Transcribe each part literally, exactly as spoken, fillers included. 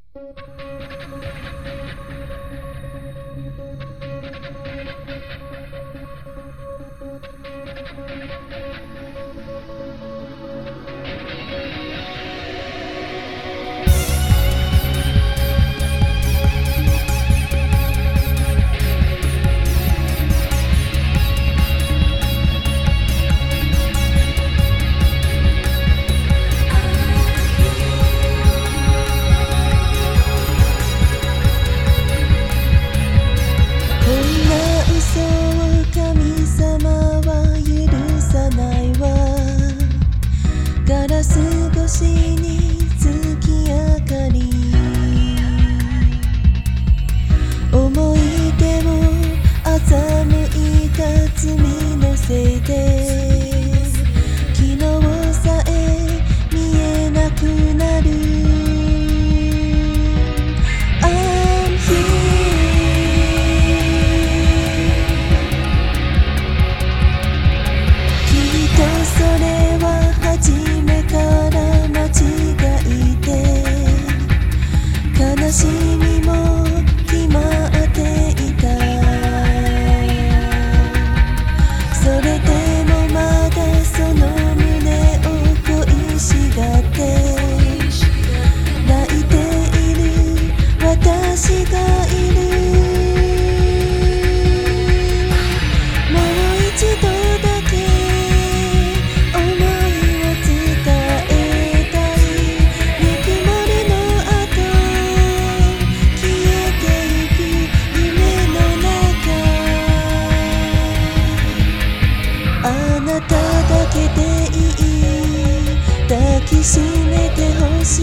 しめてほしい。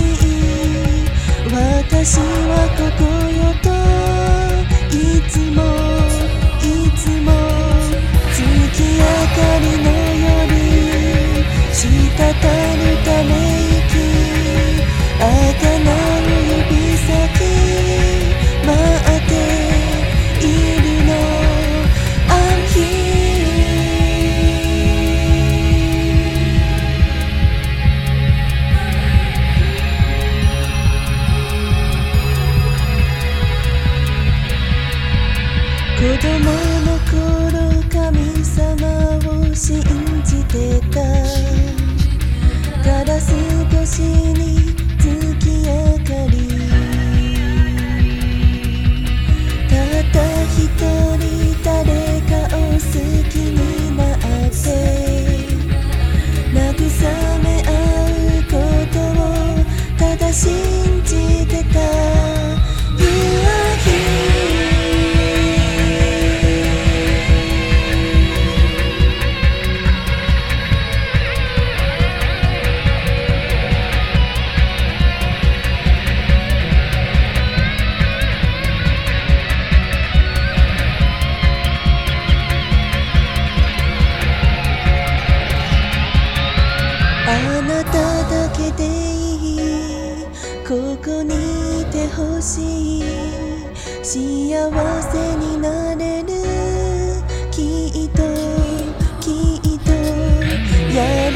私はここよといつもいつも月明かりの夜滴るため息儚う指先待っているの I'm here子供の頃神様を信じてた。ガラス越しに月明かりたった一人誰かを好きになって慰め合うことをただ信じてた。 You are hereあなただけでいいここにいてほしい。幸せになれるきっときっと